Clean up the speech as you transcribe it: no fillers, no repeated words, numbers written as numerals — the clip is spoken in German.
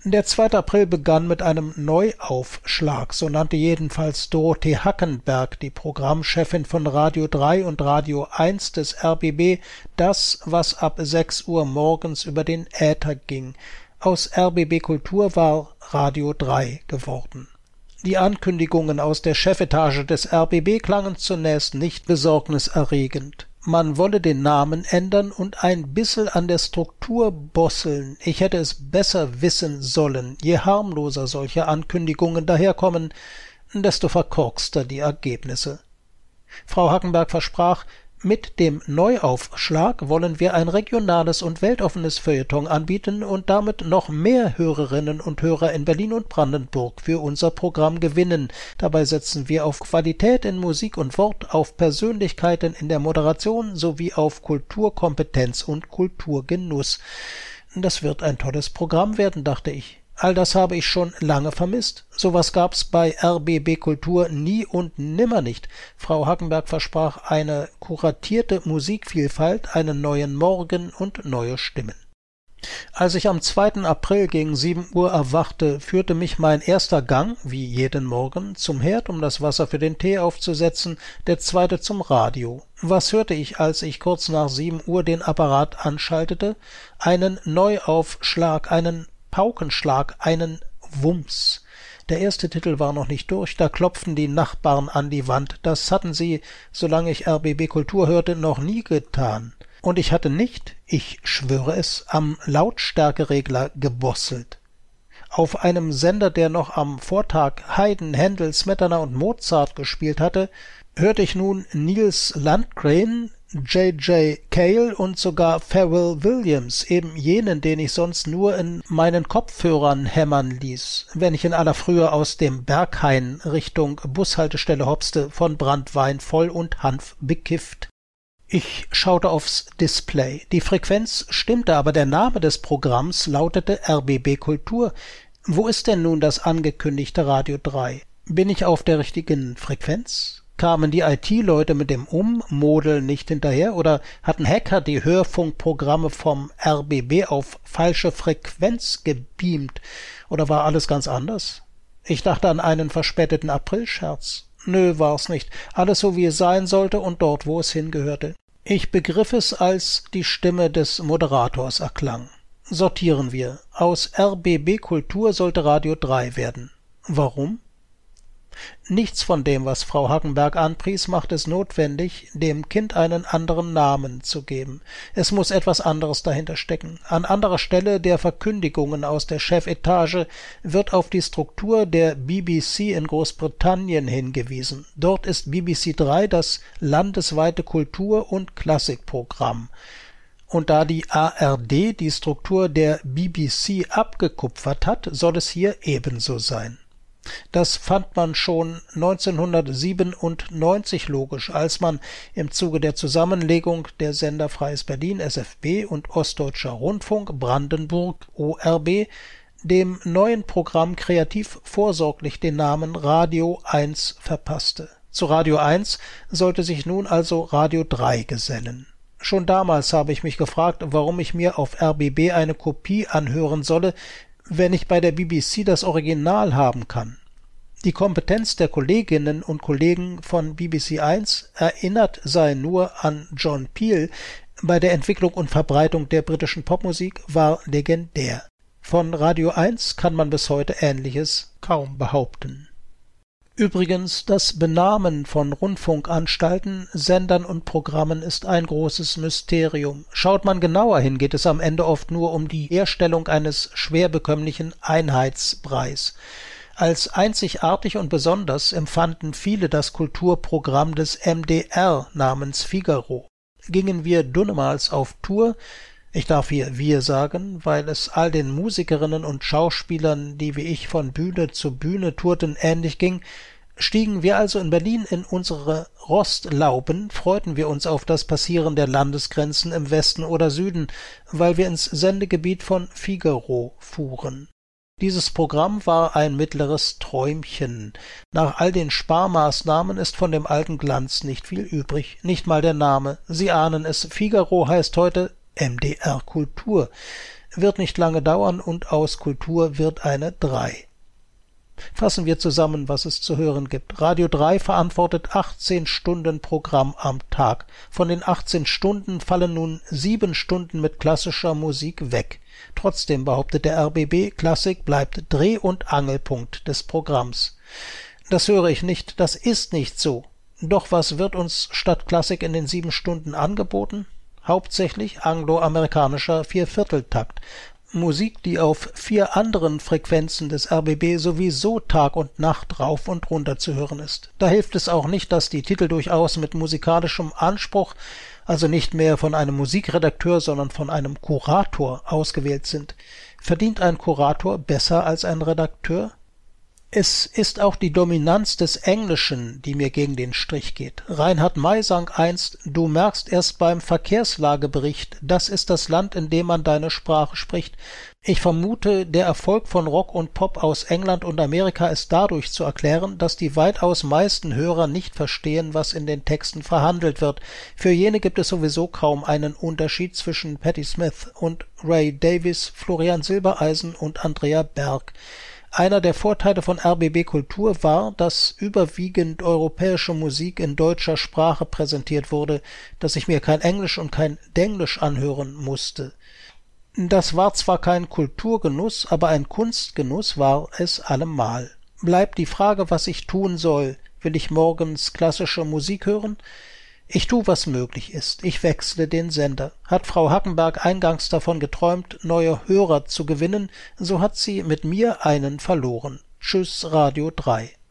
Der 2. April begann mit einem Neuaufschlag, so nannte jedenfalls Dorothee Hackenberg, die Programmchefin von Radio 3 und Radio 1 des RBB, das, was ab 6 Uhr morgens über den Äther ging. Aus RBB Kultur war Radio 3 geworden. Die Ankündigungen aus der Chefetage des RBB klangen zunächst nicht besorgniserregend. Man wolle den Namen ändern und ein bissel an der Struktur bosseln. Ich hätte es besser wissen sollen. Je harmloser solche Ankündigungen daherkommen, desto verkorkster die Ergebnisse. Frau Hackenberg versprach, mit dem Neuaufschlag wollen wir ein regionales und weltoffenes Feuilleton anbieten und damit noch mehr Hörerinnen und Hörer in Berlin und Brandenburg für unser Programm gewinnen. Dabei setzen wir auf Qualität in Musik und Wort, auf Persönlichkeiten in der Moderation sowie auf Kulturkompetenz und Kulturgenuss. Das wird ein tolles Programm werden, dachte ich. All das habe ich schon lange vermisst. Sowas gab's bei RBB Kultur nie und nimmer nicht. Frau Hackenberg versprach eine kuratierte Musikvielfalt, einen neuen Morgen und neue Stimmen. Als ich am 2. April gegen 7 Uhr erwachte, führte mich mein erster Gang, wie jeden Morgen, zum Herd, um das Wasser für den Tee aufzusetzen, der zweite zum Radio. Was hörte ich, als ich kurz nach 7 Uhr den Apparat anschaltete? Einen Neuaufschlag, einen Paukenschlag, einen Wumms. Der erste Titel war noch nicht durch, da klopften die Nachbarn an die Wand. Das hatten sie, solange ich RBB Kultur hörte, noch nie getan. Und ich hatte nicht, ich schwöre es, am Lautstärkeregler gebosselt. Auf einem Sender, der noch am Vortag Haydn, Händel, Smetana und Mozart gespielt hatte, hörte ich nun Niels Landgren, J.J. Cale und sogar Pharrell Williams, eben jenen, den ich sonst nur in meinen Kopfhörern hämmern ließ, wenn ich in aller Frühe aus dem Berghain Richtung Bushaltestelle hopste, von Branntwein voll und Hanf bekifft. Ich schaute aufs Display. Die Frequenz stimmte, aber der Name des Programms lautete RBB Kultur. Wo ist denn nun das angekündigte Radio 3? Bin ich auf der richtigen Frequenz? Kamen die IT-Leute mit dem Ummodeln nicht hinterher oder hatten Hacker die Hörfunkprogramme vom RBB auf falsche Frequenz gebeamt oder war alles ganz anders? Ich dachte an einen verspäteten Aprilscherz. Nö, war's nicht. Alles so, wie es sein sollte und dort, wo es hingehörte. Ich begriff es, als die Stimme des Moderators erklang. Sortieren wir. Aus RBB Kultur sollte Radio 3 werden. Warum? Nichts von dem, was Frau Hackenberg anpries, macht es notwendig, dem Kind einen anderen Namen zu geben. Es muss etwas anderes dahinter stecken. An anderer Stelle der Verkündigungen aus der Chefetage wird auf die Struktur der BBC in Großbritannien hingewiesen. Dort ist BBC 3 das landesweite Kultur- und Klassikprogramm. Und da die ARD die Struktur der BBC abgekupfert hat, soll es hier ebenso sein. Das fand man schon 1997 logisch, als man im Zuge der Zusammenlegung der Sender Freies Berlin SFB und Ostdeutscher Rundfunk Brandenburg ORB dem neuen Programm kreativ vorsorglich den Namen Radio 1 verpasste. Zu Radio 1 sollte sich nun also Radio 3 gesellen. Schon damals habe ich mich gefragt, warum ich mir auf RBB eine Kopie anhören solle, wenn ich bei der BBC das Original haben kann. Die Kompetenz der Kolleginnen und Kollegen von BBC 1 erinnert sei nur an John Peel, bei der Entwicklung und Verbreitung der britischen Popmusik war legendär. Von Radio 1 kann man bis heute Ähnliches kaum behaupten. Übrigens, das Benamen von Rundfunkanstalten, Sendern und Programmen ist ein großes Mysterium. Schaut man genauer hin, geht es am Ende oft nur um die Herstellung eines schwer bekömmlichen Einheitsbreis. Als einzigartig und besonders empfanden viele das Kulturprogramm des MDR namens Figaro. Gingen wir dunnemals auf Tour, ich darf hier wir sagen, weil es all den Musikerinnen und Schauspielern, die wie ich von Bühne zu Bühne tourten, ähnlich ging, stiegen wir also in Berlin in unsere Rostlauben, freuten wir uns auf das Passieren der Landesgrenzen im Westen oder Süden, weil wir ins Sendegebiet von Figaro fuhren. Dieses Programm war ein mittleres Träumchen. Nach all den Sparmaßnahmen ist von dem alten Glanz nicht viel übrig, nicht mal der Name. Sie ahnen es, Figaro heißt heute MDR Kultur. wird nicht lange dauern und aus Kultur wird eine 3. Fassen wir zusammen, was es zu hören gibt. Radio 3 verantwortet 18 Stunden Programm am Tag. Von den 18 Stunden fallen nun 7 Stunden mit klassischer Musik weg. Trotzdem behauptet der RBB, Klassik bleibt Dreh- und Angelpunkt des Programms. Das höre ich nicht, das ist nicht so. Doch was wird uns statt Klassik in den 7 Stunden angeboten? Hauptsächlich angloamerikanischer Viervierteltakt. Musik, die auf 4 anderen Frequenzen des RBB sowieso Tag und Nacht rauf und runter zu hören ist. Da hilft es auch nicht, dass die Titel durchaus mit musikalischem Anspruch, also nicht mehr von einem Musikredakteur, sondern von einem Kurator ausgewählt sind. Verdient ein Kurator besser als ein Redakteur? Es ist auch die Dominanz des Englischen, die mir gegen den Strich geht. Reinhard May sang einst: »Du merkst erst beim Verkehrslagebericht, das ist das Land, in dem man deine Sprache spricht.« Ich vermute, der Erfolg von Rock und Pop aus England und Amerika ist dadurch zu erklären, dass die weitaus meisten Hörer nicht verstehen, was in den Texten verhandelt wird. Für jene gibt es sowieso kaum einen Unterschied zwischen Patti Smith und Ray Davies, Florian Silbereisen und Andrea Berg. Einer der Vorteile von RBB Kultur war, dass überwiegend europäische Musik in deutscher Sprache präsentiert wurde, dass ich mir kein Englisch und kein Denglisch anhören musste. Das war zwar kein Kulturgenuss, aber ein Kunstgenuss war es allemal. Bleibt die Frage, was ich tun soll. Will ich morgens klassische Musik hören? Ich tu, was möglich ist. Ich wechsle den Sender. Hat Frau Hackenberg eingangs davon geträumt, neue Hörer zu gewinnen, so hat sie mit mir einen verloren. Tschüss, Radio 3.